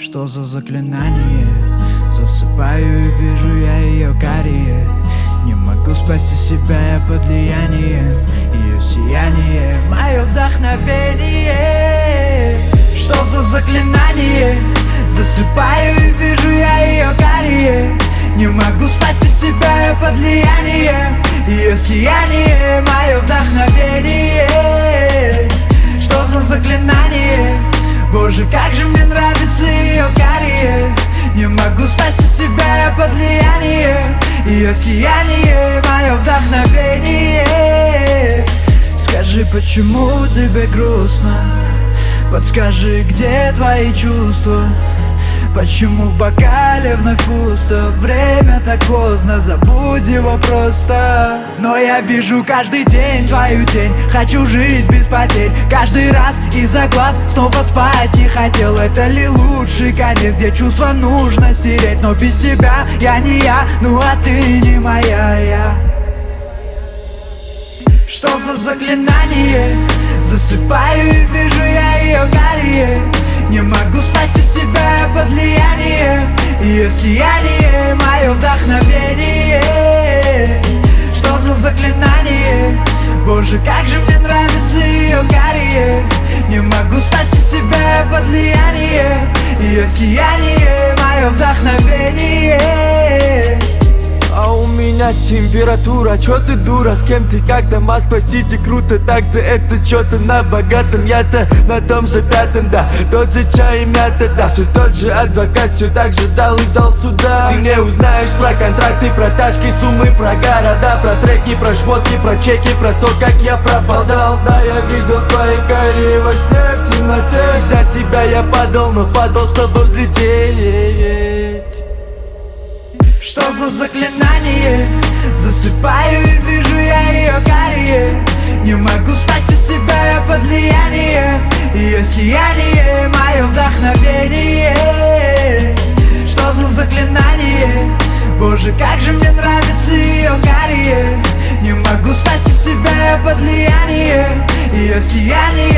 Что за заклинание? Засыпаю и вижу я ее карие. Не могу спасти себя, я под влиянием ее сияние, мое вдохновение. Что за заклинание? Засыпаю и вижу я ее карие. Не могу спасти себя, я под влиянием ее сияние, мое вдохновение. Что за заклинание? Боже, как же мне нравится ее карие. Не могу спасти себя, я под влиянием ее сияние, мое вдохновение. Скажи, почему тебе грустно? Подскажи, где твои чувства? Почему в бокале вновь пусто? Время так поздно, забудь его просто. Но я вижу каждый день твою тень. Хочу жить без потерь. Каждый раз из-за глаз снова спать не хотел. Это ли лучший конец, где чувства нужно стереть? Но без тебя я не я, ну а ты не моя я. Что за заклинание? Засыпаю и вижу я ее карие. Не могу спасти себя, я под влиянием ее сияние, мое вдохновение. Что за заклинание? Боже, как же мне нравится ее карие. Не могу спасти себя, я под влиянием ее сияние, мое вдохновение. А у меня температура, чё ты дура, с кем ты, как-то Москва-Сити, круто так-то, это чё-то на богатом, я-то на том же пятом, да, тот же чай и мята, да, все тот же адвокат, все так же зал и зал суда. Ты не узнаешь про контракты, про тачки, суммы, про города, про треки, про шмотки, про чеки, про то, как я пропадал. Да, я видел твои карие во сне в темноте, за тебя я падал, но падал, чтобы взлететь. Что за заклинание? Засыпаю и вижу я ее карие. Не могу спасти себя, я под влиянием ее сияние, мое вдохновение. Что за заклинание? Боже, как же мне нравится ее карие. Не могу спасти себя, я под влиянием ее сияние,